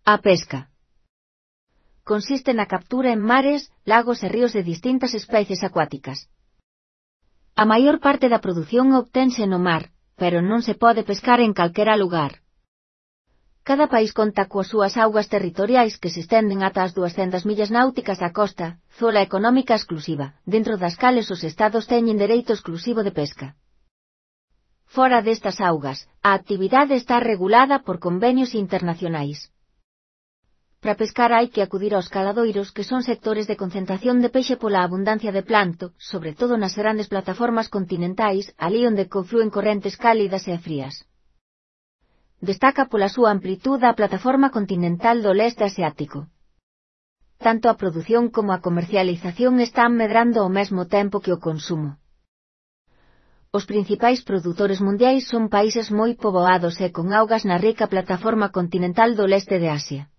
A pesca consiste na captura en mares, lagos e ríos de distintas especies acuáticas. A maior parte da produción obtense no mar, pero non se pode pescar en calquera lugar. Cada país conta coas súas augas territoriais que se estenden ata as 200 millas náuticas da costa, zona económica exclusiva, dentro das cales os estados teñen dereito exclusivo de pesca. Fora destas augas, a actividade está regulada por convenios internacionais. Para pescar hai que acudir aos caladoiros, que son sectores de concentración de peixe pola abundancia de planto, sobre todo nas grandes plataformas continentais, alí onde conflúen correntes cálidas e frías. Destaca pola súa amplitude a plataforma continental do leste asiático. Tanto a produción como a comercialización están medrando ao mesmo tempo que o consumo. Os principais produtores mundiais son países moi poboados e con augas na rica plataforma continental do leste de Asia.